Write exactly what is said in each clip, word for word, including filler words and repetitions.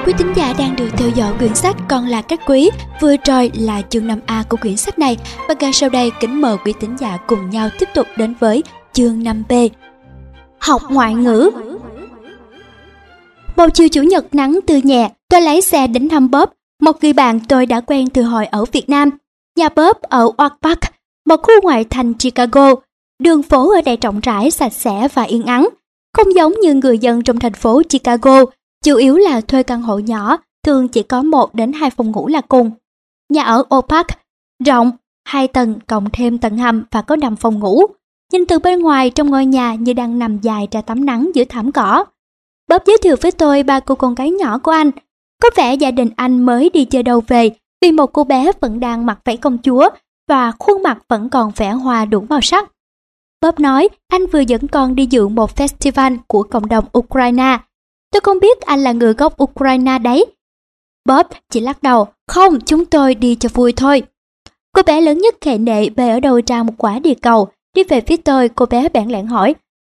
Quý thính giả đang được theo dõi quyển sách Con là các quý, vừa rồi là chương năm A của quyển sách này, và ngay sau đây kính mời quý thính giả cùng nhau tiếp tục đến với chương năm B. Học ngoại ngữ. Một chiều chủ nhật nắng tươi nhẹ, tôi lấy xe đến thăm Bob, một người bạn tôi đã quen từ hồi ở Việt Nam. Nhà Bob ở Oak Park, một khu ngoại thành Chicago. Đường phố ở đây rộng rãi, sạch sẽ và yên ắng, không giống như người dân trong thành phố Chicago, chủ yếu là thuê căn hộ nhỏ, thường chỉ có một đến hai phòng ngủ là cùng. Nhà ở Oak Park rộng, hai tầng cộng thêm tầng hầm và có năm phòng ngủ. Nhìn từ bên ngoài, trong ngôi nhà như đang nằm dài ra tắm nắng giữa thảm cỏ. Bob giới thiệu với tôi ba cô con gái nhỏ của anh. Có vẻ gia đình anh mới đi chơi đâu về, vì một cô bé vẫn đang mặc váy công chúa và khuôn mặt vẫn còn vẽ hoa đủ màu sắc. Bob nói anh vừa dẫn con đi dự một festival của cộng đồng Ukraine. Tôi không biết anh là người gốc Ukraine đấy. Bob chỉ lắc đầu, không, chúng tôi đi cho vui thôi. Cô bé lớn nhất khệ nệ bê ở đầu ra một quả địa cầu, đi về phía tôi. Cô bé bẽn lẽn hỏi,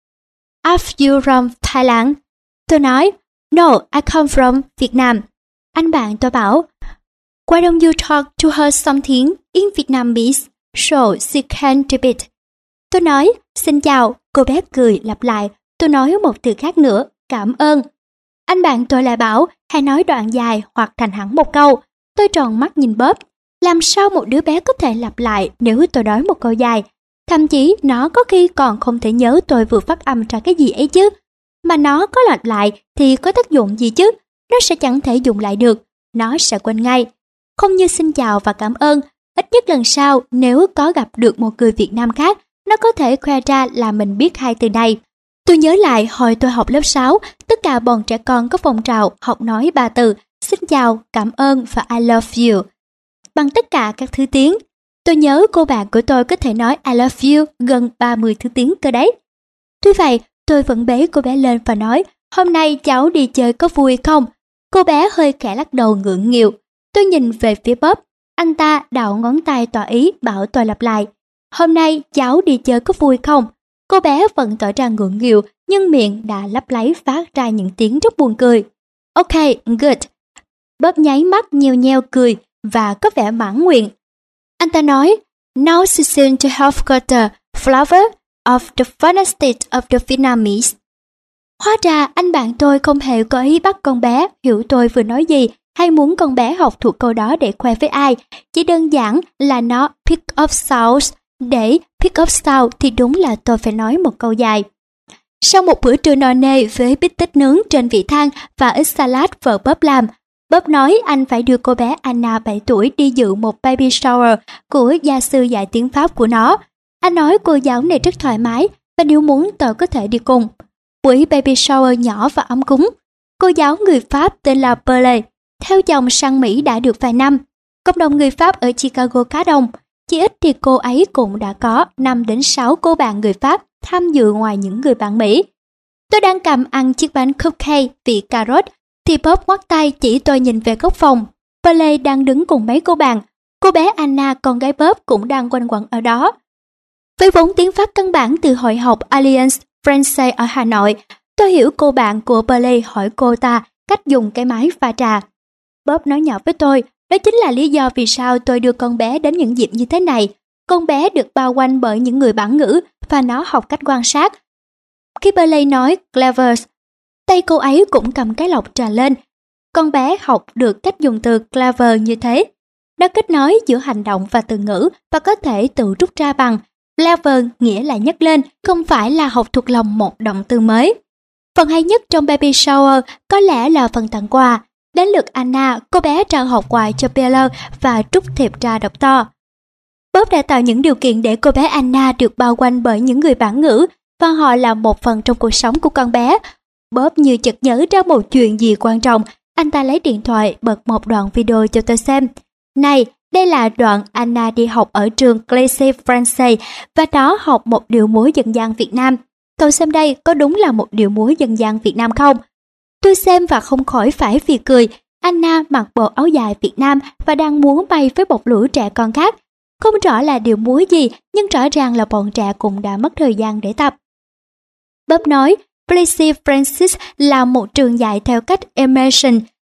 Are you from Thailand? Tôi nói, No, I come from Việt Nam. Anh bạn tôi bảo, Why don't you talk to her something in Vietnamese so she can repeat? Tôi nói, xin chào. Cô bé cười lặp lại. Tôi nói một từ khác nữa, cảm ơn. Anh bạn tôi lại bảo, hãy nói đoạn dài hoặc thành hẳn một câu. Tôi tròn mắt nhìn Bob. Làm sao một đứa bé có thể lặp lại nếu tôi nói một câu dài? Thậm chí nó có khi còn không thể nhớ tôi vừa phát âm ra cái gì ấy chứ. Mà nó có lặp lại thì có tác dụng gì chứ? Nó sẽ chẳng thể dùng lại được. Nó sẽ quên ngay. Không như xin chào và cảm ơn. Ít nhất lần sau, nếu có gặp được một người Việt Nam khác, nó có thể khoe ra là mình biết hai từ này. Tôi nhớ lại hồi tôi học lớp sáu, tất cả bọn trẻ con có phong trào học nói ba từ xin chào, cảm ơn và I love you bằng tất cả các thứ tiếng. Tôi nhớ cô bạn của tôi có thể nói I love you gần ba mươi thứ tiếng cơ đấy. Tuy vậy, tôi vẫn bế cô bé lên và nói, hôm nay cháu đi chơi có vui không? Cô bé hơi khẽ lắc đầu ngượng nghịu. Tôi nhìn về phía Bob, anh ta đảo ngón tay tỏ ý bảo tôi lặp lại. Hôm nay cháu đi chơi có vui không? Cô bé vẫn tỏ ra ngượng nghịu, nhưng miệng đã lấp láy phát ra những tiếng rất buồn cười. Ok, good. Bob nháy mắt nheo nheo cười và có vẻ mãn nguyện. Anh ta nói, Now she seems to have got the flavor of the final state of the Vietnamese. Hóa ra anh bạn tôi không hề có ý bắt con bé hiểu tôi vừa nói gì hay muốn con bé học thuộc câu đó để khoe với ai. Chỉ đơn giản là nó pick up sounds. Để pick up sound thì đúng là tôi phải nói một câu dài. Sau một bữa trưa no nê với bít tết nướng trên vị than và ít salad vợ Bob làm, Bob nói anh phải đưa cô bé Anna bảy tuổi đi dự một baby shower của gia sư dạy tiếng Pháp của nó. Anh nói cô giáo này rất thoải mái và nếu muốn tôi có thể đi cùng. Buổi baby shower nhỏ và ấm cúng. Cô giáo người Pháp tên là Perle, theo chồng sang Mỹ đã được vài năm. Cộng đồng người Pháp ở Chicago khá đông. Chỉ ít thì cô ấy cũng đã có năm đến sáu cô bạn người Pháp tham dự ngoài những người bạn Mỹ. Tôi đang cầm ăn chiếc bánh cupcake vị cà rốt thì Bob ngoắt tay chỉ tôi nhìn về góc phòng. Perle đang đứng cùng mấy cô bạn. Cô bé Anna, con gái Bob, cũng đang quanh quẩn ở đó. Với vốn tiếng Pháp căn bản từ hội học Alliance Française ở Hà Nội, tôi hiểu cô bạn của Perle hỏi cô ta cách dùng cái máy pha trà. Bob nói nhỏ với tôi, đó chính là lý do vì sao tôi đưa con bé đến những dịp như thế này. Con bé được bao quanh bởi những người bản ngữ và nó học cách quan sát. Khi Perle nói clever, tay cô ấy cũng cầm cái lọc trà lên. Con bé học được cách dùng từ clever như thế. Nó kết nối giữa hành động và từ ngữ và có thể tự rút ra bằng clever, nghĩa là nhấc lên, không phải là học thuộc lòng một động từ mới. Phần hay nhất trong baby shower có lẽ là phần tặng quà. Đến lượt Anna, cô bé trao hộp quà cho Pierre và trút thiệp trà độc to. Bob đã tạo những điều kiện để cô bé Anna được bao quanh bởi những người bản ngữ và họ là một phần trong cuộc sống của con bé. Bob như chợt nhớ ra một chuyện gì quan trọng. Anh ta lấy điện thoại bật một đoạn video cho tôi xem. Này, đây là đoạn Anna đi học ở trường Lycée Français và đó học một điệu múa dân gian Việt Nam. Cậu xem đây, có đúng là một điệu múa dân gian Việt Nam không? Tôi xem và không khỏi phải phì cười. Anna mặc bộ áo dài Việt Nam và đang múa bay với một lũ trẻ con khác. Không rõ là điệu múa gì, nhưng rõ ràng là bọn trẻ cũng đã mất thời gian để tập. Bob nói, Lycée Français là một trường dạy theo cách immersion,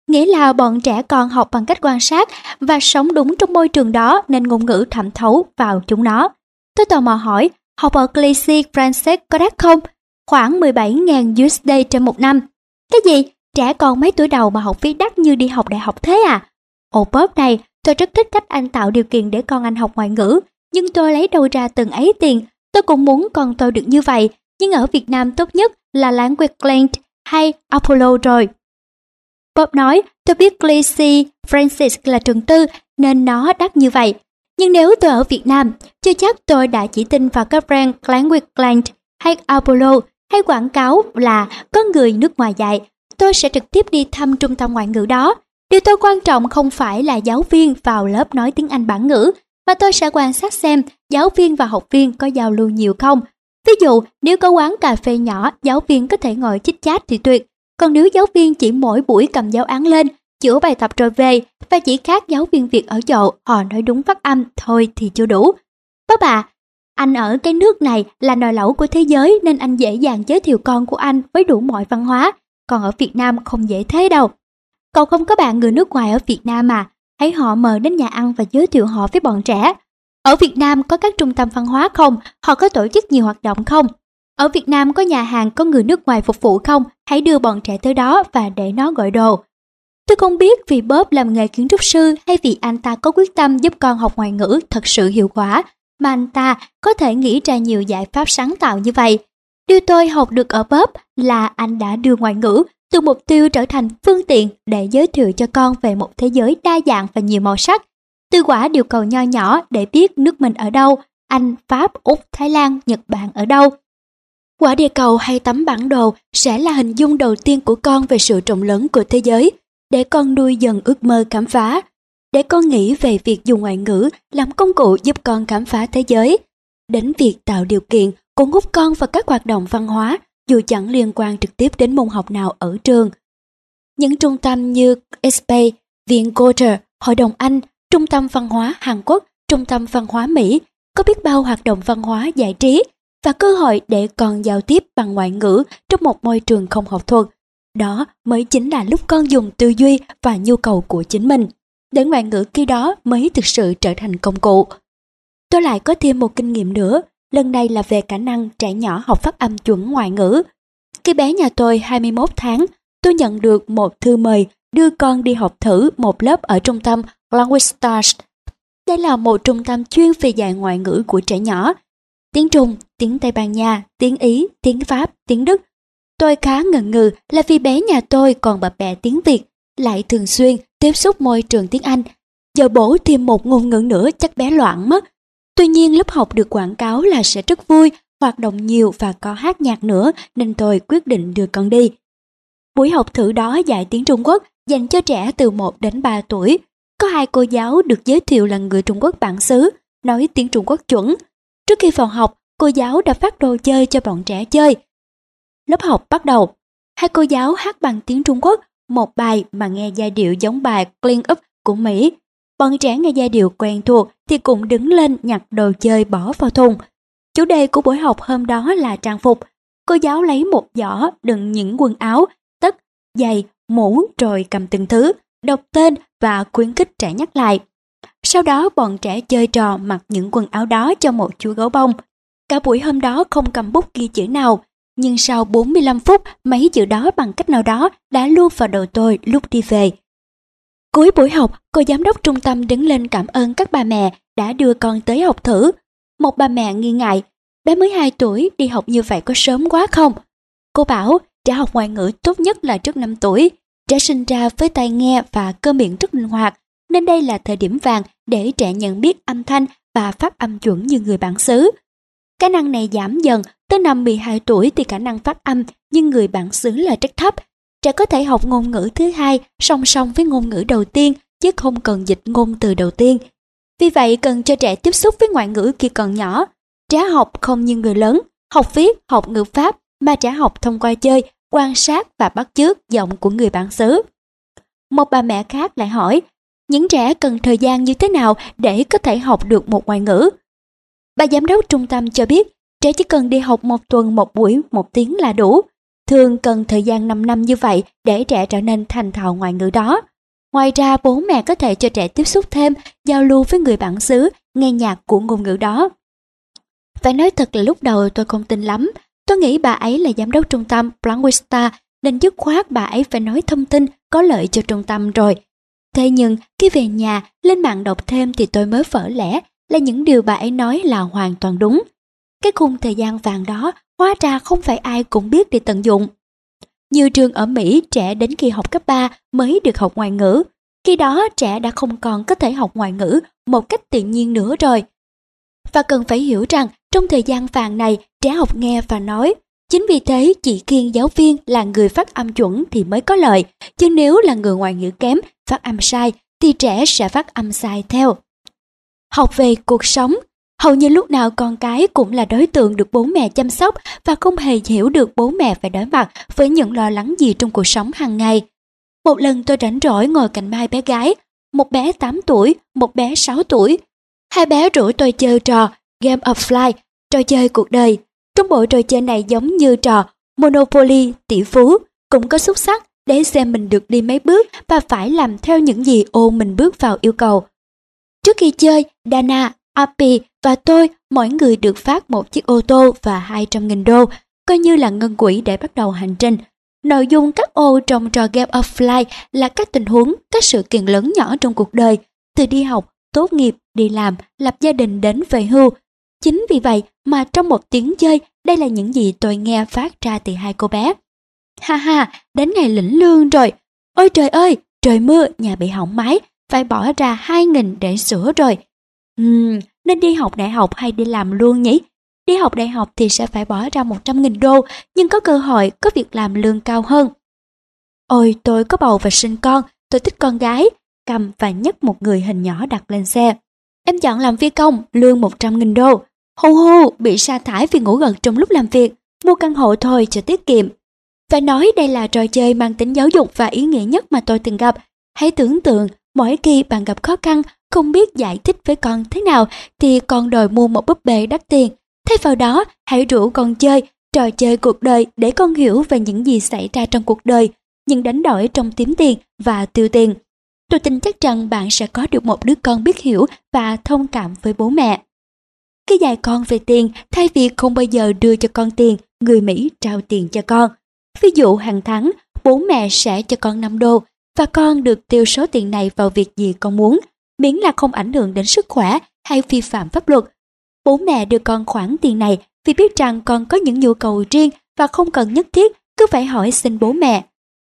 nghĩa là bọn trẻ còn học bằng cách quan sát và sống đúng trong môi trường đó nên ngôn ngữ thẩm thấu vào chúng nó. Tôi tò mò hỏi, học ở Gleason Francais có đắt không? Khoảng mười bảy nghìn đô la trên một năm. Cái gì? Trẻ còn mấy tuổi đầu mà học phí đắt như đi học đại học thế à? Ồ Bob này, tôi rất thích cách anh tạo điều kiện để con anh học ngoại ngữ, nhưng tôi lấy đâu ra từng ấy tiền? Tôi cũng muốn con tôi được như vậy, nhưng ở Việt Nam tốt nhất là Language Link hay Apollo rồi. Bob nói, tôi biết Gleason Francis là trường tư nên nó đắt như vậy. Nhưng nếu tôi ở Việt Nam, chưa chắc tôi đã chỉ tin vào các brand Language Link hay Apollo hay quảng cáo là có người nước ngoài dạy. Tôi sẽ trực tiếp đi thăm trung tâm ngoại ngữ đó. Điều tôi quan trọng không phải là giáo viên vào lớp nói tiếng Anh bản ngữ, mà tôi sẽ quan sát xem giáo viên và học viên có giao lưu nhiều không. Ví dụ, nếu có quán cà phê nhỏ, giáo viên có thể ngồi chit chat thì tuyệt. Còn nếu giáo viên chỉ mỗi buổi cầm giáo án lên, chữa bài tập rồi về, và chỉ khác giáo viên Việt ở chỗ họ nói đúng phát âm thôi thì chưa đủ. Bác bà, anh ở cái nước này là nồi lẩu của thế giới nên anh dễ dàng giới thiệu con của anh với đủ mọi văn hóa. Còn ở Việt Nam không dễ thế đâu. Cậu không có bạn người nước ngoài ở Việt Nam mà, hãy họ mời đến nhà ăn và giới thiệu họ với bọn trẻ. Ở Việt Nam có các trung tâm văn hóa không? Họ có tổ chức nhiều hoạt động không? Ở Việt Nam có nhà hàng có người nước ngoài phục vụ không? Hãy đưa bọn trẻ tới đó và để nó gọi đồ. Tôi không biết vì Bob làm nghề kiến trúc sư hay vì anh ta có quyết tâm giúp con học ngoại ngữ thật sự hiệu quả, mà anh ta có thể nghĩ ra nhiều giải pháp sáng tạo như vậy. Điều tôi học được ở Bob là anh đã đưa ngoại ngữ từ mục tiêu trở thành phương tiện để giới thiệu cho con về một thế giới đa dạng và nhiều màu sắc. Từ quả điều cầu nho nhỏ để biết nước mình ở đâu, Anh, Pháp, Úc, Thái Lan, Nhật Bản ở đâu. Quả địa cầu hay tấm bản đồ sẽ là hình dung đầu tiên của con về sự rộng lớn của thế giới, để con nuôi dần ước mơ khám phá. Để con nghĩ về việc dùng ngoại ngữ làm công cụ giúp con khám phá thế giới, đến việc tạo điều kiện cuốn hút con vào các hoạt động văn hóa dù chẳng liên quan trực tiếp đến môn học nào ở trường. Những trung tâm như ét pê a, Viện Goethe, Hội đồng Anh, Trung tâm Văn hóa Hàn Quốc, Trung tâm Văn hóa Mỹ có biết bao hoạt động văn hóa giải trí và cơ hội để con giao tiếp bằng ngoại ngữ trong một môi trường không học thuật. Đó mới chính là lúc con dùng tư duy và nhu cầu của chính mình, để ngoại ngữ khi đó mới thực sự trở thành công cụ. Tôi lại có thêm một kinh nghiệm nữa, lần này là về khả năng trẻ nhỏ học phát âm chuẩn ngoại ngữ. Khi bé nhà tôi hai mươi mốt tháng, tôi nhận được một thư mời đưa con đi học thử một lớp ở trung tâm Language Stars. Đây là một trung tâm chuyên về dạy ngoại ngữ của trẻ nhỏ. Tiếng Trung, tiếng Tây Ban Nha, tiếng Ý, tiếng Pháp, tiếng Đức. Tôi khá ngần ngừ là vì bé nhà tôi còn bập bẹ tiếng Việt, lại thường xuyên tiếp xúc môi trường tiếng Anh. Giờ bổ thêm một ngôn ngữ nữa chắc bé loạn mất. Tuy nhiên lớp học được quảng cáo là sẽ rất vui, hoạt động nhiều và có hát nhạc nữa nên tôi quyết định đưa con đi. Buổi học thử đó dạy tiếng Trung Quốc dành cho trẻ từ một đến ba tuổi. Có hai cô giáo được giới thiệu là người Trung Quốc bản xứ, nói tiếng Trung Quốc chuẩn. Trước khi vào học, cô giáo đã phát đồ chơi cho bọn trẻ chơi. Lớp học bắt đầu. Hai cô giáo hát bằng tiếng Trung Quốc một bài mà nghe giai điệu giống bài Clean Up của Mỹ. Bọn trẻ nghe giai điệu quen thuộc thì cũng đứng lên nhặt đồ chơi bỏ vào thùng. Chủ đề của buổi học hôm đó là trang phục. Cô giáo lấy một giỏ đựng những quần áo, tất, giày, mũ rồi cầm từng thứ, đọc tên và khuyến khích trẻ nhắc lại. Sau đó bọn trẻ chơi trò mặc những quần áo đó cho một chú gấu bông. Cả buổi hôm đó không cầm bút ghi chữ nào, nhưng sau bốn mươi lăm phút mấy chữ đó bằng cách nào đó đã luôn vào đầu tôi lúc đi về. Cuối buổi học, cô giám đốc trung tâm đứng lên cảm ơn các bà mẹ đã đưa con tới học thử. Một bà mẹ nghi ngại, bé mới hai tuổi đi học như vậy có sớm quá không? Cô bảo trẻ học ngoại ngữ tốt nhất là trước năm tuổi. Trẻ sinh ra với tai nghe và cơ miệng rất linh hoạt, nên đây là thời điểm vàng để trẻ nhận biết âm thanh và phát âm chuẩn như người bản xứ. Khả năng này giảm dần, tới năm mười hai tuổi thì khả năng phát âm như người bản xứ là rất thấp. Trẻ có thể học ngôn ngữ thứ hai song song với ngôn ngữ đầu tiên, chứ không cần dịch ngôn từ đầu tiên. Vì vậy cần cho trẻ tiếp xúc với ngoại ngữ khi còn nhỏ. Trẻ học không như người lớn, học viết, học ngữ pháp, mà trẻ học thông qua chơi, quan sát và bắt chước giọng của người bản xứ. Một bà mẹ khác lại hỏi, những trẻ cần thời gian như thế nào để có thể học được một ngoại ngữ? Bà giám đốc trung tâm cho biết, trẻ chỉ cần đi học một tuần một buổi một tiếng là đủ. thường cần thời gian 5 năm như vậy để trẻ trở nên thành thạo ngoại ngữ đó. Ngoài ra, bố mẹ có thể cho trẻ tiếp xúc thêm, giao lưu với người bản xứ, nghe nhạc của ngôn ngữ đó. Phải nói thật là lúc đầu tôi không tin lắm. Tôi nghĩ bà ấy là giám đốc trung tâm Blackvista nên dứt khoát bà ấy phải nói thông tin có lợi cho trung tâm rồi. Thế nhưng khi về nhà lên mạng đọc thêm thì tôi mới vỡ lẽ là những điều bà ấy nói là hoàn toàn đúng. Cái khung thời gian vàng đó hóa ra không phải ai cũng biết để tận dụng. Nhiều trường ở Mỹ, trẻ đến khi học cấp ba mới được học ngoại ngữ. Khi đó trẻ đã không còn có thể học ngoại ngữ một cách tự nhiên nữa rồi. Và cần phải hiểu rằng trong thời gian vàng này trẻ học nghe và nói. Chính vì thế chỉ khiêng giáo viên là người phát âm chuẩn thì mới có lợi, chứ nếu là người ngoại ngữ kém phát âm sai thì trẻ sẽ phát âm sai theo. Học về cuộc sống. Hầu như lúc nào con cái cũng là đối tượng được bố mẹ chăm sóc và không hề hiểu được bố mẹ phải đối mặt với những lo lắng gì trong cuộc sống hàng ngày. Một lần tôi rảnh rỗi ngồi cạnh hai bé gái, một bé tám tuổi, một bé sáu tuổi. Hai bé rủ tôi chơi trò Game of Life, trò chơi cuộc đời. Trong bộ trò chơi này giống như trò Monopoly tỷ phú, cũng có xúc xắc để xem mình được đi mấy bước và phải làm theo những gì ô mình bước vào yêu cầu. Trước khi chơi, Dana, Appy và tôi mỗi người được phát một chiếc ô tô và hai trăm nghìn đô, coi như là ngân quỹ để bắt đầu hành trình. Nội dung các ô trong trò Game of Life là các tình huống, các sự kiện lớn nhỏ trong cuộc đời, từ đi học, tốt nghiệp, đi làm, lập gia đình đến về hưu. Chính vì vậy mà trong một tiếng chơi, đây là những gì tôi nghe phát ra từ hai cô bé. Ha ha, đến ngày lĩnh lương rồi. Ôi trời ơi, trời mưa, nhà bị hỏng máy, phải bỏ ra hai nghìn để sửa rồi. Ừm, nên đi học đại học hay đi làm luôn nhỉ? Đi học đại học thì sẽ phải bỏ ra một trăm nghìn đô, nhưng có cơ hội có việc làm lương cao hơn. Ôi, tôi có bầu và sinh con, tôi thích con gái. Cầm và nhấc một người hình nhỏ đặt lên xe. Em chọn làm phi công, lương một trăm nghìn đô. Hù hù, bị sa thải vì ngủ gật trong lúc làm việc. Mua căn hộ thôi cho tiết kiệm. Phải nói đây là trò chơi mang tính giáo dục và ý nghĩa nhất mà tôi từng gặp. Hãy tưởng tượng, mỗi khi bạn gặp khó khăn, không biết giải thích với con thế nào, thì con đòi mua một búp bê đắt tiền. Thay vào đó, hãy rủ con chơi trò chơi cuộc đời để con hiểu về những gì xảy ra trong cuộc đời, những đánh đổi trong kiếm tiền và tiêu tiền. Tôi tin chắc rằng bạn sẽ có được một đứa con biết hiểu và thông cảm với bố mẹ. Khi dạy con về tiền, thay vì không bao giờ đưa cho con tiền, người Mỹ trao tiền cho con. Ví dụ hàng tháng, bố mẹ sẽ cho con năm đô và con được tiêu số tiền này vào việc gì con muốn, miễn là không ảnh hưởng đến sức khỏe hay vi phạm pháp luật. Bố mẹ đưa con khoản tiền này vì biết rằng con có những nhu cầu riêng và không cần nhất thiết cứ phải hỏi xin bố mẹ.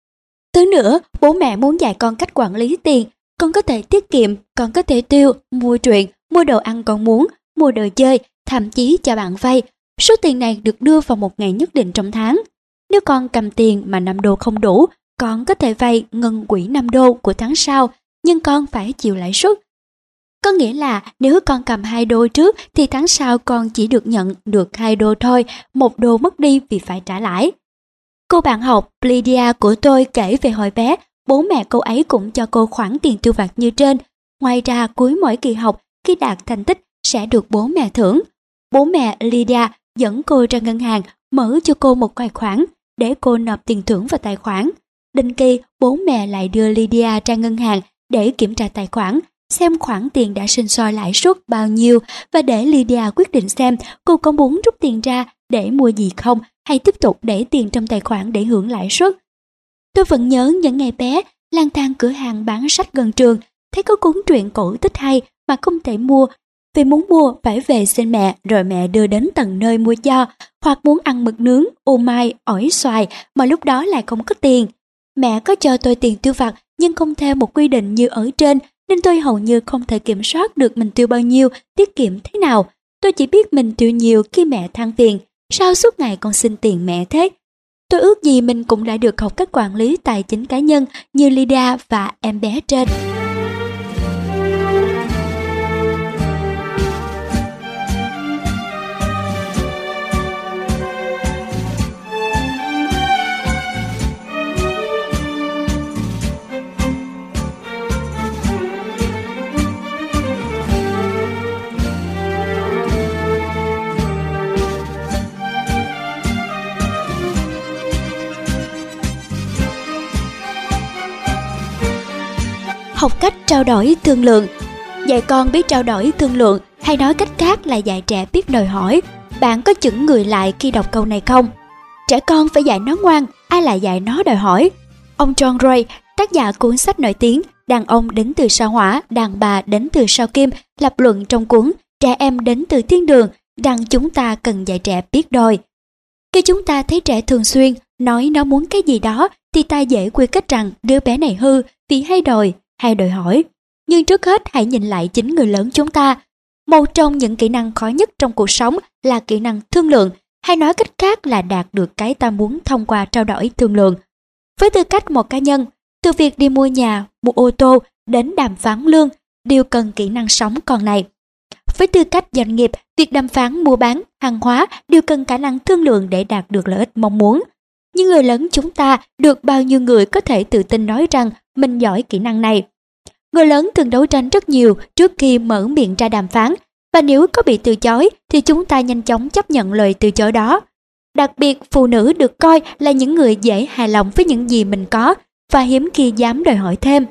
Thứ nữa, bố mẹ muốn dạy con cách quản lý tiền. Con có thể tiết kiệm, con có thể tiêu, mua truyện, mua đồ ăn con muốn, mua đồ chơi, thậm chí cho bạn vay. Số tiền này được đưa vào một ngày nhất định trong tháng. Nếu con cầm tiền mà năm đô không đủ, con có thể vay ngân quỹ năm đô của tháng sau, nhưng con phải chịu lãi suất. Có nghĩa là nếu con cầm hai đô trước thì tháng sau con chỉ được nhận được hai đô thôi, một đô mất đi vì phải trả lãi. Cô bạn học Lydia của tôi kể về hồi bé, bố mẹ cô ấy cũng cho cô khoản tiền tiêu vặt như trên. Ngoài ra cuối mỗi kỳ học, khi đạt thành tích sẽ được bố mẹ thưởng. Bố mẹ Lydia dẫn cô ra ngân hàng, mở cho cô một tài khoản để cô nộp tiền thưởng vào tài khoản. Định kỳ, bố mẹ lại đưa Lydia ra ngân hàng để kiểm tra tài khoản, xem khoản tiền đã sinh sôi lãi suất bao nhiêu và để Lydia quyết định xem cô có muốn rút tiền ra để mua gì không hay tiếp tục để tiền trong tài khoản để hưởng lãi suất. Tôi vẫn nhớ những ngày bé lang thang cửa hàng bán sách gần trường, thấy có cuốn truyện cổ tích hay mà không thể mua, vì muốn mua phải về xin mẹ rồi mẹ đưa đến tận nơi mua cho, hoặc muốn ăn mực nướng, ô mai, ổi xoài mà lúc đó lại không có tiền. Mẹ có cho tôi tiền tiêu vặt nhưng không theo một quy định như ở trên, nên tôi hầu như không thể kiểm soát được mình tiêu bao nhiêu, tiết kiệm thế nào. Tôi chỉ biết mình tiêu nhiều khi mẹ than phiền, sao suốt ngày con xin tiền mẹ thế. Tôi ước gì mình cũng đã được học cách quản lý tài chính cá nhân như Lydia và em bé trên. học cách trao đổi thương lượng. Dạy con biết trao đổi thương lượng, hay nói cách khác là dạy trẻ biết đòi hỏi. Bạn có chững người lại khi đọc câu này không? Trẻ con phải dạy nó ngoan, ai lại dạy nó đòi hỏi? Ông John Gray, tác giả cuốn sách nổi tiếng Đàn ông đến từ sao Hỏa, đàn bà đến từ sao Kim, lập luận trong cuốn Trẻ em đến từ thiên đường rằng chúng ta cần dạy trẻ biết đòi. Khi chúng ta thấy trẻ thường xuyên nói nó muốn cái gì đó thì ta dễ quy kết rằng đứa bé này hư vì hay đòi, hay đòi hỏi. Nhưng trước hết hãy nhìn lại chính người lớn chúng ta. Một trong những kỹ năng khó nhất trong cuộc sống là kỹ năng thương lượng, hay nói cách khác là đạt được cái ta muốn thông qua trao đổi thương lượng. Với tư cách một cá nhân, từ việc đi mua nhà, mua ô tô đến đàm phán lương đều cần kỹ năng sống con này. Với tư cách doanh nghiệp, việc đàm phán mua bán hàng hóa đều cần khả năng thương lượng để đạt được lợi ích mong muốn. Nhưng người lớn chúng ta, được bao nhiêu người có thể tự tin nói rằng mình giỏi kỹ năng này? Người lớn thường đấu tranh rất nhiều trước khi mở miệng ra đàm phán, và nếu có bị từ chối thì chúng ta nhanh chóng chấp nhận lời từ chối đó. Đặc biệt, phụ nữ được coi là những người dễ hài lòng với những gì mình có và hiếm khi dám đòi hỏi thêm.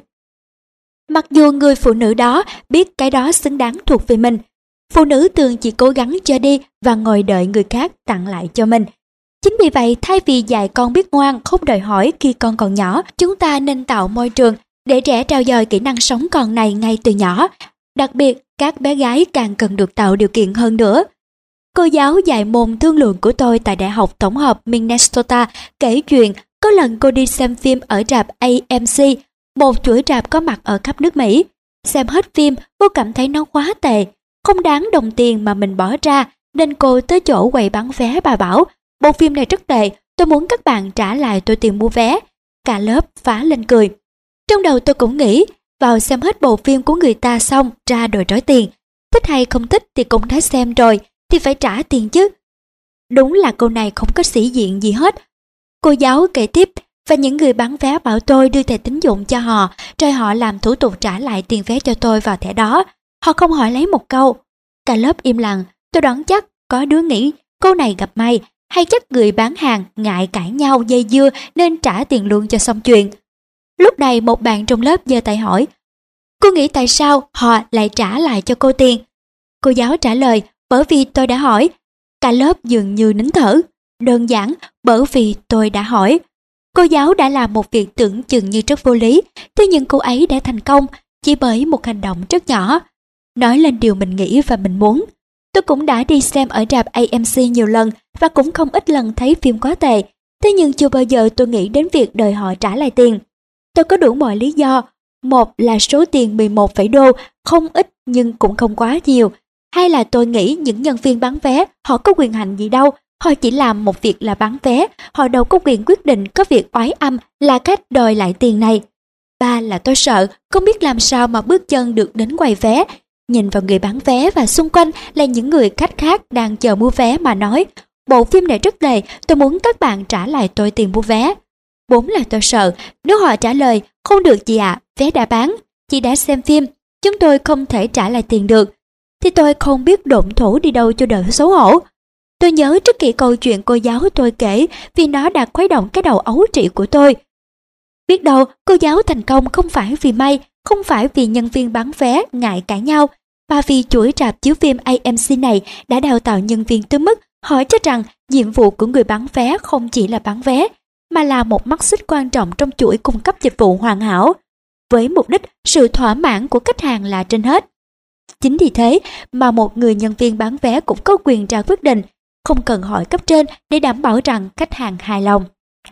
Mặc dù người phụ nữ đó biết cái đó xứng đáng thuộc về mình, phụ nữ thường chỉ cố gắng cho đi và ngồi đợi người khác tặng lại cho mình. Chính vì vậy, thay vì dạy con biết ngoan không đòi hỏi khi con còn nhỏ, chúng ta nên tạo môi trường để trẻ trau dồi kỹ năng sống còn này ngay từ nhỏ. Đặc biệt, các bé gái càng cần được tạo điều kiện hơn nữa. Cô giáo dạy môn thương lượng của tôi tại Đại học Tổng hợp Minnesota kể chuyện có lần cô đi xem phim ở rạp a em xê, một chuỗi rạp có mặt ở khắp nước Mỹ. Xem hết phim, cô cảm thấy nó quá tệ, không đáng đồng tiền mà mình bỏ ra, nên cô tới chỗ quầy bán vé bà bảo, bộ phim này rất tệ, tôi muốn các bạn trả lại tôi tiền mua vé. Cả lớp phá lên cười. Trong đầu tôi cũng nghĩ, vào xem hết bộ phim của người ta xong ra đòi trói tiền. Thích hay không thích thì cũng đã xem rồi, thì phải trả tiền chứ. Đúng là cô này không có sĩ diện gì hết. Cô giáo kể tiếp, và những người bán vé bảo tôi đưa thẻ tín dụng cho họ, rồi họ làm thủ tục trả lại tiền vé cho tôi vào thẻ đó. Họ không hỏi lấy một câu. Cả lớp im lặng, tôi đoán chắc có đứa nghĩ cô này gặp may, hay chắc người bán hàng ngại cãi nhau dây dưa nên trả tiền luôn cho xong chuyện. Lúc này một bạn trong lớp giơ tay hỏi, cô nghĩ tại sao họ lại trả lại cho cô tiền? Cô giáo trả lời, bởi vì tôi đã hỏi. Cả lớp dường như nín thở. Đơn giản, bởi vì tôi đã hỏi. Cô giáo đã làm một việc tưởng chừng như rất vô lý, thế nhưng cô ấy đã thành công chỉ bởi một hành động rất nhỏ. Nói lên điều mình nghĩ và mình muốn. Tôi cũng đã đi xem ở rạp a em xê nhiều lần và cũng không ít lần thấy phim quá tệ, thế nhưng chưa bao giờ tôi nghĩ đến việc đòi họ trả lại tiền. Tôi có đủ mọi lý do. Một là số tiền mười một phẩy đô, không ít nhưng cũng không quá nhiều. Hai là tôi nghĩ những nhân viên bán vé, họ có quyền hành gì đâu, họ chỉ làm một việc là bán vé, họ đâu có quyền quyết định có việc oái âm là cách đòi lại tiền này. Ba là tôi sợ, không biết làm sao mà bước chân được đến quầy vé, nhìn vào người bán vé và xung quanh là những người khách khác đang chờ mua vé mà nói, bộ phim này rất tệ, tôi muốn các bạn trả lại tôi tiền mua vé. Bốn là tôi sợ, nếu họ trả lời, không được chị ạ, vé đã bán, chị đã xem phim, chúng tôi không thể trả lại tiền được, thì tôi không biết động thủ đi đâu cho đỡ xấu hổ. Tôi nhớ rất kỹ câu chuyện cô giáo tôi kể vì nó đã khuấy động cái đầu ấu trĩ của tôi. Biết đâu cô giáo thành công không phải vì may, không phải vì nhân viên bán vé ngại cãi nhau, mà vì chuỗi rạp chiếu phim a em xê này đã đào tạo nhân viên tới mức họ cho rằng nhiệm vụ của người bán vé không chỉ là bán vé, mà là một mắt xích quan trọng trong chuỗi cung cấp dịch vụ hoàn hảo, với mục đích sự thỏa mãn của khách hàng là trên hết. Chính vì thế mà một người nhân viên bán vé cũng có quyền ra quyết định, không cần hỏi cấp trên để đảm bảo rằng khách hàng hài lòng.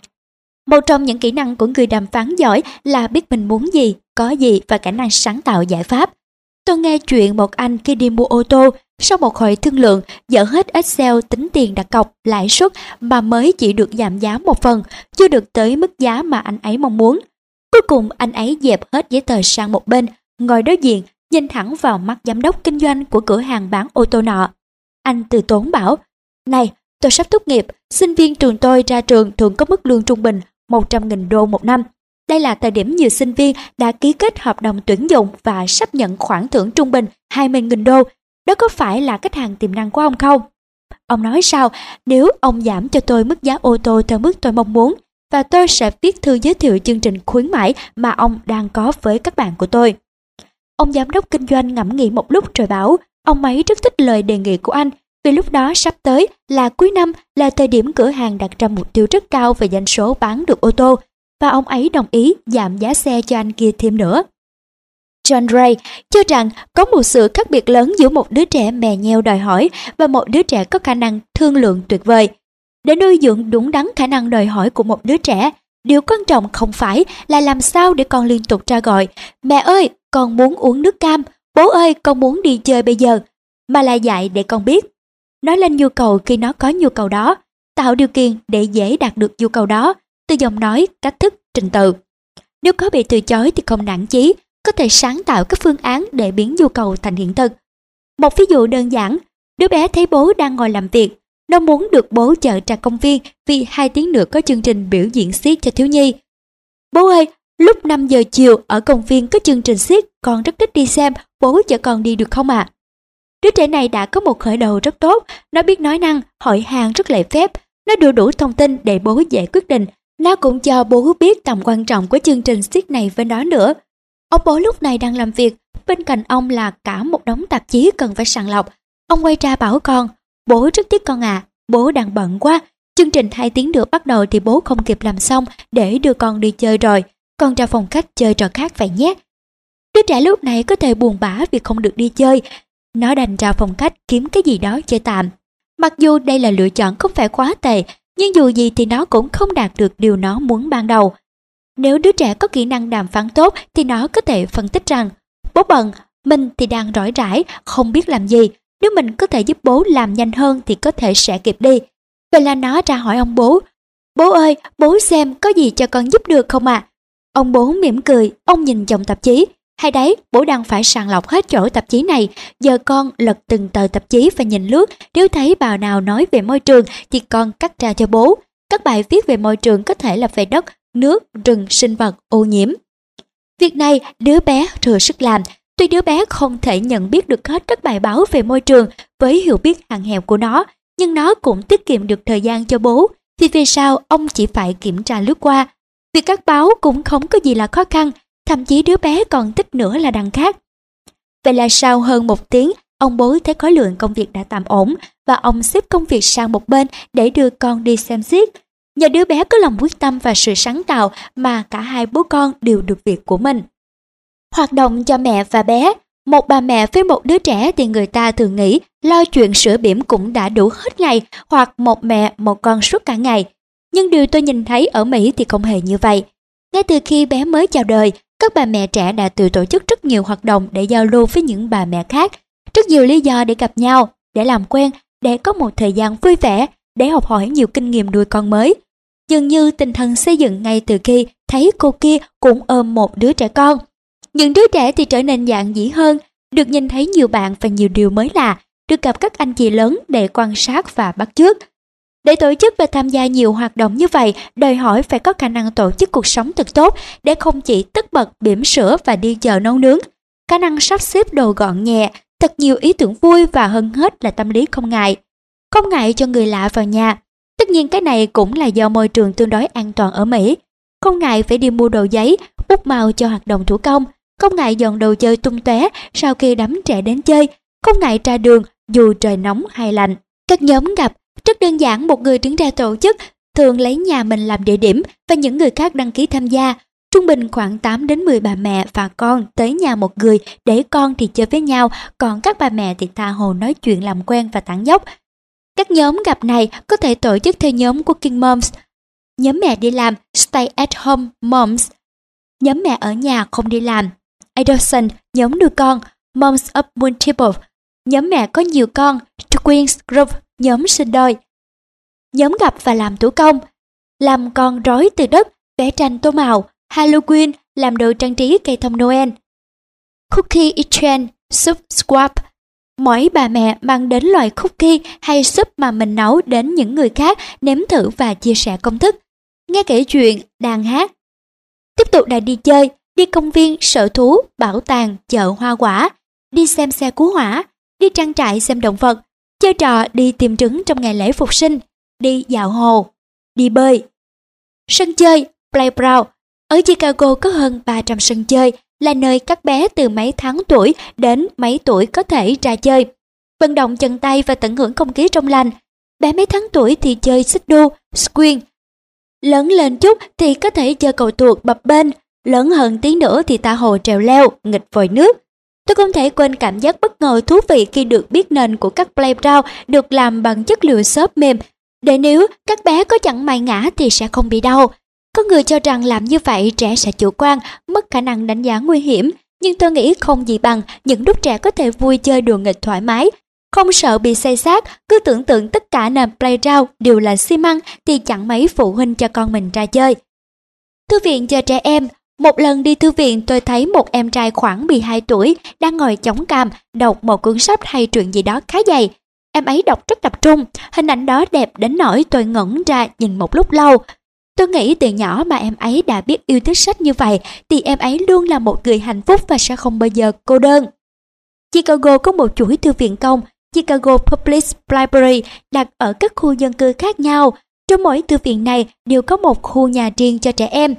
Một trong những kỹ năng của người đàm phán giỏi là biết mình muốn gì, có gì và khả năng sáng tạo giải pháp. Tôi nghe chuyện một anh khi đi mua ô tô, sau một hồi thương lượng, dỡ hết Excel tính tiền đặt cọc, lãi suất mà mới chỉ được giảm giá một phần, chưa được tới mức giá mà anh ấy mong muốn. Cuối cùng anh ấy dẹp hết giấy tờ sang một bên, ngồi đối diện, nhìn thẳng vào mắt giám đốc kinh doanh của cửa hàng bán ô tô nọ. Anh từ tốn bảo, này, tôi sắp tốt nghiệp, sinh viên trường tôi ra trường thường có mức lương trung bình một trăm nghìn đô một năm. Đây là thời điểm nhiều sinh viên đã ký kết hợp đồng tuyển dụng và sắp nhận khoản thưởng trung bình hai mươi nghìn đô. Đó có phải là khách hàng tiềm năng của ông không? Ông nói sao, nếu ông giảm cho tôi mức giá ô tô theo mức tôi mong muốn, và tôi sẽ viết thư giới thiệu chương trình khuyến mãi mà ông đang có với các bạn của tôi. Ông giám đốc kinh doanh ngẫm nghĩ một lúc rồi bảo ông ấy rất thích lời đề nghị của anh, vì lúc đó sắp tới là cuối năm, là thời điểm cửa hàng đặt ra mục tiêu rất cao về doanh số bán được ô tô, và ông ấy đồng ý giảm giá xe cho anh kia thêm nữa. John Ray cho rằng có một sự khác biệt lớn giữa một đứa trẻ mè nheo đòi hỏi và một đứa trẻ có khả năng thương lượng tuyệt vời. Để nuôi dưỡng đúng đắn khả năng đòi hỏi của một đứa trẻ, điều quan trọng không phải là làm sao để con liên tục ra gọi "Mẹ ơi, con muốn uống nước cam", "Bố ơi, con muốn đi chơi bây giờ", mà là dạy để con biết nói lên nhu cầu khi nó có nhu cầu đó, tạo điều kiện để dễ đạt được nhu cầu đó từ giọng nói, cách thức, trình tự. Nếu có bị từ chối thì không nản chí, có thể sáng tạo các phương án để biến nhu cầu thành hiện thực. Một ví dụ đơn giản, đứa bé thấy bố đang ngồi làm việc, nó muốn được bố chở ra công viên vì hai tiếng nữa có chương trình biểu diễn xiếc cho thiếu nhi. "Bố ơi, lúc năm giờ chiều ở công viên có chương trình xiếc, con rất thích đi xem, bố chở con đi được không ạ?" Đứa trẻ này đã có một khởi đầu rất tốt, nó biết nói năng, hỏi han rất lễ phép, nó đưa đủ thông tin để bố dễ quyết định, nó cũng cho bố biết tầm quan trọng của chương trình xiếc này với nó nữa. Ông bố lúc này đang làm việc, bên cạnh ông là cả một đống tạp chí cần phải sàng lọc. Ông quay ra bảo con: "Bố rất tiếc con à, bố đang bận quá, chương trình hai tiếng nữa bắt đầu thì bố không kịp làm xong để đưa con đi chơi rồi, con ra phòng khách chơi trò khác vậy nhé." Đứa trẻ lúc này có thể buồn bã vì không được đi chơi, nó đành ra phòng khách kiếm cái gì đó chơi tạm. Mặc dù đây là lựa chọn không phải quá tệ, nhưng dù gì thì nó cũng không đạt được điều nó muốn ban đầu. Nếu đứa trẻ có kỹ năng đàm phán tốt thì nó có thể phân tích rằng bố bận, mình thì đang rỗi rãi, không biết làm gì. Nếu mình có thể giúp bố làm nhanh hơn thì có thể sẽ kịp đi. Vậy là nó ra hỏi ông bố: "Bố ơi, bố xem có gì cho con giúp được không ạ?" À? Ông bố mỉm cười, ông nhìn dòng tạp chí. "Hay đấy, bố đang phải sàng lọc hết chỗ tạp chí này. Giờ con lật từng tờ tạp chí và nhìn lướt, nếu thấy bài nào nói về môi trường thì con cắt ra cho bố. Các bài viết về môi trường có thể là về đất, nước, rừng, sinh vật, ô nhiễm." Việc này đứa bé thừa sức làm. Tuy đứa bé không thể nhận biết được hết các bài báo về môi trường với hiểu biết hạn hẹp của nó, nhưng nó cũng tiết kiệm được thời gian cho bố, vì về sau ông chỉ phải kiểm tra lướt qua. Việc cắt báo cũng không có gì là khó khăn, thậm chí đứa bé còn thích nữa là đằng khác. Vậy là sau hơn một tiếng, ông bố thấy khối lượng công việc đã tạm ổn và ông xếp công việc sang một bên để đưa con đi xem xiếc. Nhờ đứa bé có lòng quyết tâm và sự sáng tạo mà cả hai bố con đều được việc của mình. Hoạt động cho mẹ và bé. Một bà mẹ với một đứa trẻ thì người ta thường nghĩ lo chuyện sữa bỉm cũng đã đủ hết ngày, hoặc một mẹ một con suốt cả ngày. Nhưng điều tôi nhìn thấy ở Mỹ thì không hề như vậy. Ngay từ khi bé mới chào đời, các bà mẹ trẻ đã tự tổ chức rất nhiều hoạt động để giao lưu với những bà mẹ khác. Rất nhiều lý do để gặp nhau, để làm quen, để có một thời gian vui vẻ, để học hỏi nhiều kinh nghiệm nuôi con mới. Dường như tinh thần xây dựng ngay từ khi thấy cô kia cũng ôm một đứa trẻ con. Những đứa trẻ thì trở nên dạn dĩ hơn, được nhìn thấy nhiều bạn và nhiều điều mới lạ, được gặp các anh chị lớn để quan sát và bắt chước. Để tổ chức và tham gia nhiều hoạt động như vậy, đòi hỏi phải có khả năng tổ chức cuộc sống thật tốt để không chỉ tất bật bỉm sữa và đi chợ nấu nướng. Khả năng sắp xếp đồ gọn nhẹ, thật nhiều ý tưởng vui và hơn hết là tâm lý không ngại. Không ngại cho người lạ vào nhà. Tất nhiên cái này cũng là do môi trường tương đối an toàn ở Mỹ. Không ngại phải đi mua đồ giấy, bút màu cho hoạt động thủ công. Không ngại dọn đồ chơi tung tóe sau khi đám trẻ đến chơi. Không ngại ra đường dù trời nóng hay lạnh. Các nhóm gặp rất đơn giản, một người đứng ra tổ chức, thường lấy nhà mình làm địa điểm và những người khác đăng ký tham gia. Trung bình khoảng tám đến mười bà mẹ và con tới nhà một người để con thì chơi với nhau, còn các bà mẹ thì tha hồ nói chuyện làm quen và tán dóc. Các nhóm gặp này có thể tổ chức theo nhóm Working Moms, nhóm mẹ đi làm Stay at Home Moms, nhóm mẹ ở nhà không đi làm, Adoption, nhóm nuôi con, Moms of Multiple, nhóm mẹ có nhiều con, Twins Group, nhóm sinh đôi. Nhóm gặp và làm thủ công, làm con rối từ đất, vẽ tranh tô màu, Halloween, làm đồ trang trí cây thông Noel. Cookie Exchange, Soup Swap, mỗi bà mẹ mang đến loại cookie hay súp mà mình nấu đến những người khác nếm thử và chia sẻ công thức. Nghe kể chuyện, đàn hát. Tiếp tục là đi chơi, đi công viên, sở thú, bảo tàng, chợ hoa quả, đi xem xe cứu hỏa, đi trang trại xem động vật, chơi trò đi tìm trứng trong ngày lễ Phục sinh, đi dạo hồ, đi bơi. Sân chơi Playground. Ở Chicago có hơn ba trăm sân chơi, là nơi các bé từ mấy tháng tuổi đến mấy tuổi có thể ra chơi, vận động chân tay và tận hưởng không khí trong lành. Bé mấy tháng tuổi thì chơi xích đu, swing. Lớn lên chút thì có thể chơi cầu tuột, bập bênh. Lớn hơn tí nữa thì tha hồ trèo leo, nghịch vòi nước. Tôi không thể quên cảm giác bất ngờ thú vị khi được biết nền của các playground được làm bằng chất liệu xốp mềm, để nếu các bé có chẳng may ngã thì sẽ không bị đau. Có người cho rằng làm như vậy trẻ sẽ chủ quan, mất khả năng đánh giá nguy hiểm, nhưng tôi nghĩ không gì bằng những lúc trẻ có thể vui chơi đùa nghịch thoải mái, không sợ bị xây xát. Cứ tưởng tượng tất cả nền playground đều là xi măng thì chẳng mấy phụ huynh cho con mình ra chơi. Thư viện cho trẻ em. Một lần đi thư viện, tôi thấy một em trai khoảng mười hai tuổi đang ngồi chống cằm đọc một cuốn sách hay truyện gì đó khá dày. Em ấy đọc rất tập trung, hình ảnh đó đẹp đến nỗi tôi ngẩn ra nhìn một lúc lâu. Tôi nghĩ từ nhỏ mà em ấy đã biết yêu thích sách như vậy thì em ấy luôn là một người hạnh phúc và sẽ không bao giờ cô đơn. Chicago có một chuỗi thư viện công, Chicago Public Library, đặt ở các khu dân cư khác nhau. Trong mỗi thư viện này đều có một khu nhà riêng cho trẻ em.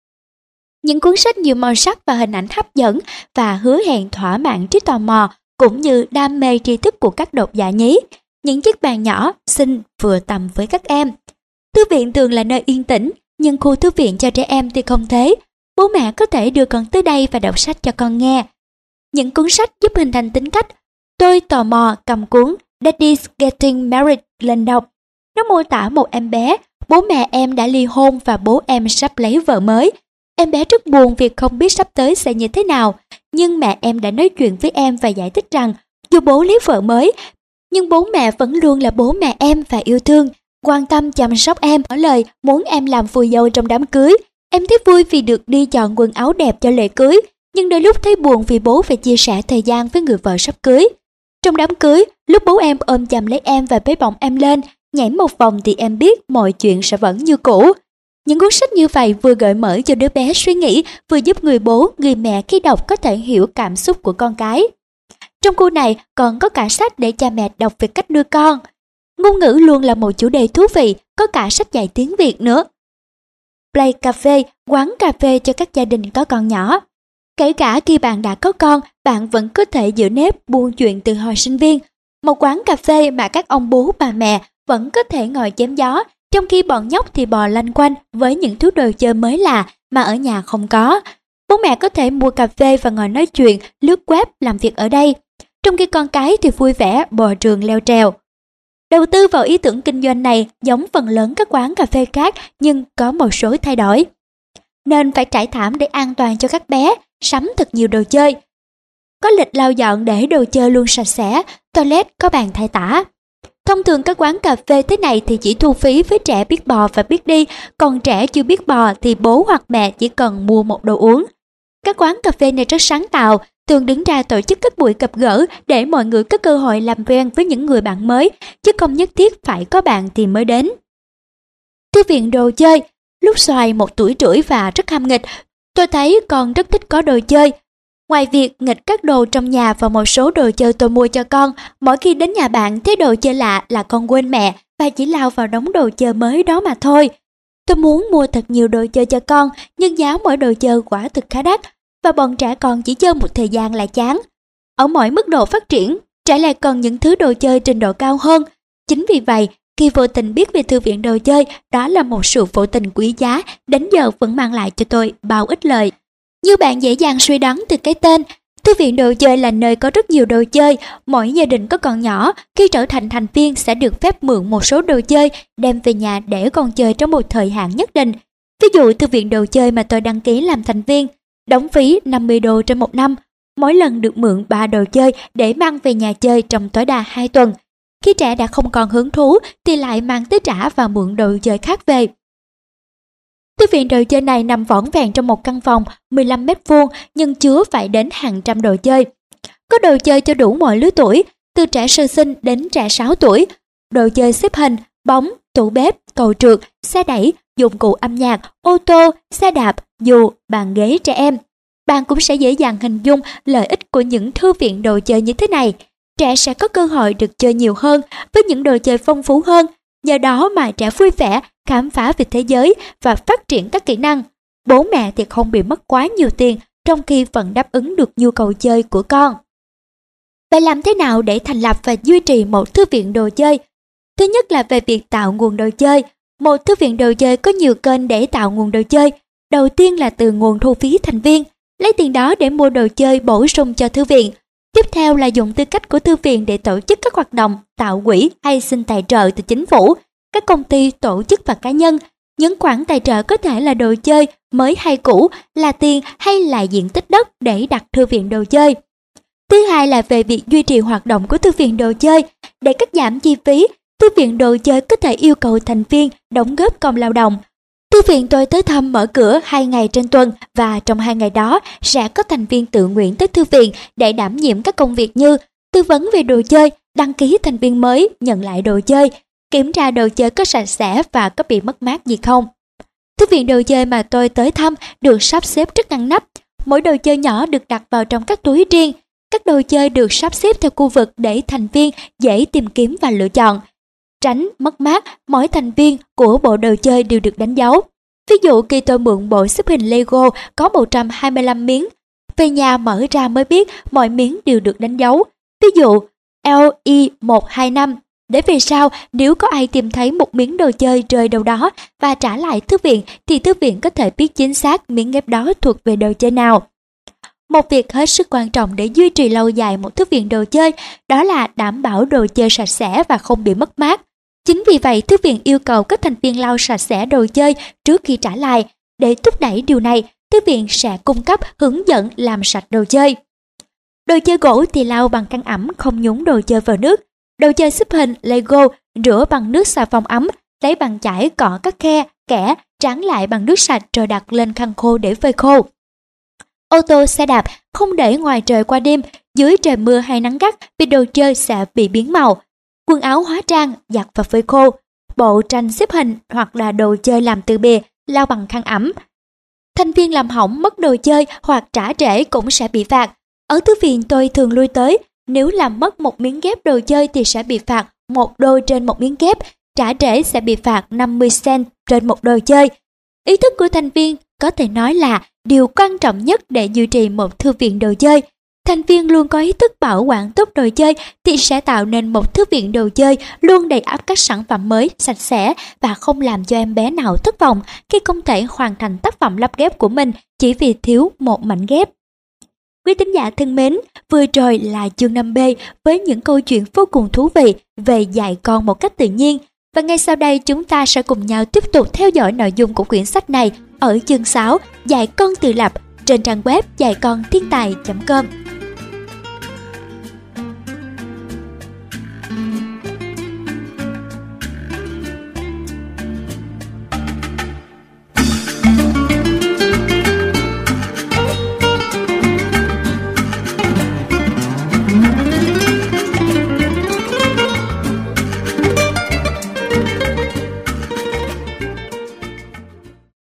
Những cuốn sách nhiều màu sắc và hình ảnh hấp dẫn và hứa hẹn thỏa mãn trí tò mò cũng như đam mê tri thức của các độc giả nhí. Những chiếc bàn nhỏ xinh vừa tầm với các em. Thư viện thường là nơi yên tĩnh, nhưng khu thư viện cho trẻ em thì không thế. Bố mẹ có thể đưa con tới đây và đọc sách cho con nghe. Những cuốn sách giúp hình thành tính cách. Tôi tò mò cầm cuốn Daddy's Getting Married lên đọc. Nó mô tả một em bé, bố mẹ em đã ly hôn và bố em sắp lấy vợ mới. Em bé rất buồn vì không biết sắp tới sẽ như thế nào, nhưng mẹ em đã nói chuyện với em và giải thích rằng dù bố lấy vợ mới, nhưng bố mẹ vẫn luôn là bố mẹ em và yêu thương, quan tâm chăm sóc em, ở lời muốn em làm phù dâu trong đám cưới. Em thấy vui vì được đi chọn quần áo đẹp cho lễ cưới, nhưng đôi lúc thấy buồn vì bố phải chia sẻ thời gian với người vợ sắp cưới. Trong đám cưới, lúc bố em ôm chầm lấy em và bế bổng em lên, nhảy một vòng thì em biết mọi chuyện sẽ vẫn như cũ. Những cuốn sách như vậy vừa gợi mở cho đứa bé suy nghĩ, vừa giúp người bố, người mẹ khi đọc có thể hiểu cảm xúc của con cái. Trong khu này còn có cả sách để cha mẹ đọc về cách nuôi con. Ngôn ngữ luôn là một chủ đề thú vị, có cả sách dạy tiếng Việt nữa. Play Cafe, quán cà phê cho các gia đình có con nhỏ. Kể cả khi bạn đã có con, bạn vẫn có thể giữ nếp buôn chuyện từ hồi sinh viên. Một quán cà phê mà các ông bố bà mẹ vẫn có thể ngồi chém gió, trong khi bọn nhóc thì bò lanh quanh với những thứ đồ chơi mới lạ mà ở nhà không có. Bố mẹ có thể mua cà phê và ngồi nói chuyện, lướt web, làm việc ở đây, trong khi con cái thì vui vẻ bò trường leo trèo. Đầu tư vào ý tưởng kinh doanh này giống phần lớn các quán cà phê khác, nhưng có một số thay đổi. Nên phải trải thảm để an toàn cho các bé, sắm thật nhiều đồ chơi. Có lịch lau dọn để đồ chơi luôn sạch sẽ, toilet có bàn thay tả. Thông thường các quán cà phê thế này thì chỉ thu phí với trẻ biết bò và biết đi, còn trẻ chưa biết bò thì bố hoặc mẹ chỉ cần mua một đồ uống. Các quán cà phê này rất sáng tạo, thường đứng ra tổ chức các buổi gặp gỡ để mọi người có cơ hội làm quen với những người bạn mới, chứ không nhất thiết phải có bạn thì mới đến. Thư viện đồ chơi. Lúc Xoài một tuổi rưỡi và rất ham nghịch, tôi thấy con rất thích có đồ chơi. Ngoài việc nghịch các đồ trong nhà và một số đồ chơi tôi mua cho con, mỗi khi đến nhà bạn thấy đồ chơi lạ là con quên mẹ và chỉ lao vào đống đồ chơi mới đó mà thôi. Tôi muốn mua thật nhiều đồ chơi cho con, nhưng giá mỗi đồ chơi quả thực khá đắt, và bọn trẻ con chỉ chơi một thời gian là chán. Ở mỗi mức độ phát triển, trẻ lại cần những thứ đồ chơi trình độ cao hơn. Chính vì vậy, khi vô tình biết về thư viện đồ chơi, đó là một sự vô tình quý giá, đến giờ vẫn mang lại cho tôi bao ích lợi. Như bạn dễ dàng suy đoán từ cái tên, thư viện đồ chơi là nơi có rất nhiều đồ chơi. Mỗi gia đình có con nhỏ, khi trở thành thành viên sẽ được phép mượn một số đồ chơi, đem về nhà để con chơi trong một thời hạn nhất định. Ví dụ thư viện đồ chơi mà tôi đăng ký làm thành viên, đóng phí năm mươi đô trên một năm, mỗi lần được mượn ba đồ chơi để mang về nhà chơi trong tối đa hai tuần. Khi trẻ đã không còn hứng thú thì lại mang tới trả và mượn đồ chơi khác về. Thư viện đồ chơi này nằm vỏn vẹn trong một căn phòng mười lăm mét vuông nhưng chứa phải đến hàng trăm đồ chơi. Có đồ chơi cho đủ mọi lứa tuổi, từ trẻ sơ sinh đến trẻ sáu tuổi. Đồ chơi xếp hình, bóng, tủ bếp, cầu trượt, xe đẩy, dụng cụ âm nhạc, ô tô, xe đạp, dù, bàn ghế trẻ em. Bạn cũng sẽ dễ dàng hình dung lợi ích của những thư viện đồ chơi như thế này. Trẻ sẽ có cơ hội được chơi nhiều hơn với những đồ chơi phong phú hơn. Nhờ đó mà trẻ vui vẻ, khám phá về thế giới và phát triển các kỹ năng. Bố mẹ thì không bị mất quá nhiều tiền, trong khi vẫn đáp ứng được nhu cầu chơi của con. Vậy làm thế nào để thành lập và duy trì một thư viện đồ chơi? Thứ nhất là về việc tạo nguồn đồ chơi. Một thư viện đồ chơi có nhiều kênh để tạo nguồn đồ chơi. Đầu tiên là từ nguồn thu phí thành viên, lấy tiền đó để mua đồ chơi bổ sung cho thư viện. Tiếp theo là dùng tư cách của thư viện để tổ chức các hoạt động, tạo quỹ hay xin tài trợ từ chính phủ, các công ty, tổ chức và cá nhân. Những khoản tài trợ có thể là đồ chơi mới hay cũ, là tiền hay là diện tích đất để đặt thư viện đồ chơi. Thứ hai là về việc duy trì hoạt động của thư viện đồ chơi. Để cắt giảm chi phí, thư viện đồ chơi có thể yêu cầu thành viên đóng góp công lao động. Thư viện tôi tới thăm mở cửa hai ngày trên tuần và trong hai ngày đó sẽ có thành viên tự nguyện tới thư viện để đảm nhiệm các công việc như tư vấn về đồ chơi, đăng ký thành viên mới, nhận lại đồ chơi, kiểm tra đồ chơi có sạch sẽ và có bị mất mát gì không. Thư viện đồ chơi mà tôi tới thăm được sắp xếp rất ngăn nắp. Mỗi đồ chơi nhỏ được đặt vào trong các túi riêng. Các đồ chơi được sắp xếp theo khu vực để thành viên dễ tìm kiếm và lựa chọn. Tránh mất mát, mỗi thành viên của bộ đồ chơi đều được đánh dấu. Ví dụ khi tôi mượn bộ xếp hình Lego có một trăm hai mươi lăm miếng, về nhà mở ra mới biết mọi miếng đều được đánh dấu. Ví dụ L I một hai năm, để về sau nếu có ai tìm thấy một miếng đồ chơi rơi đâu đó và trả lại thư viện thì thư viện có thể biết chính xác miếng ghép đó thuộc về đồ chơi nào. Một việc hết sức quan trọng để duy trì lâu dài một thư viện đồ chơi đó là đảm bảo đồ chơi sạch sẽ và không bị mất mát. Chính vì vậy, thư viện yêu cầu các thành viên lau sạch sẽ đồ chơi trước khi trả lại. Để thúc đẩy điều này, thư viện sẽ cung cấp hướng dẫn làm sạch đồ chơi. Đồ chơi gỗ thì lau bằng khăn ẩm, không nhúng đồ chơi vào nước. Đồ chơi xếp hình Lego rửa bằng nước xà phòng ấm, lấy bàn chải cọ các khe, kẽ, tráng lại bằng nước sạch rồi đặt lên khăn khô để phơi khô. Ô tô, xe đạp không để ngoài trời qua đêm, dưới trời mưa hay nắng gắt vì đồ chơi sẽ bị biến màu. Quần áo hóa trang, giặt và phơi khô. Bộ tranh xếp hình hoặc là đồ chơi làm từ bìa, lau bằng khăn ẩm. Thành viên làm hỏng mất đồ chơi hoặc trả trễ cũng sẽ bị phạt. Ở thư viện tôi thường lui tới, nếu làm mất một miếng ghép đồ chơi thì sẽ bị phạt một đô trên một miếng ghép, trả trễ sẽ bị phạt năm mươi cent trên một đồ chơi. Ý thức của thành viên có thể nói là điều quan trọng nhất để duy trì một thư viện đồ chơi. Thành viên luôn có ý thức bảo quản tốt đồ chơi thì sẽ tạo nên một thư viện đồ chơi luôn đầy ắp các sản phẩm mới, sạch sẽ và không làm cho em bé nào thất vọng khi không thể hoàn thành tác phẩm lắp ghép của mình chỉ vì thiếu một mảnh ghép. Quý thính giả thân mến, vừa rồi là chương năm B với những câu chuyện vô cùng thú vị về dạy con một cách tự nhiên. Và ngay sau đây chúng ta sẽ cùng nhau tiếp tục theo dõi nội dung của quyển sách này ở chương sáu, dạy con tự lập, trên trang web dạy con thiên tài chấm com.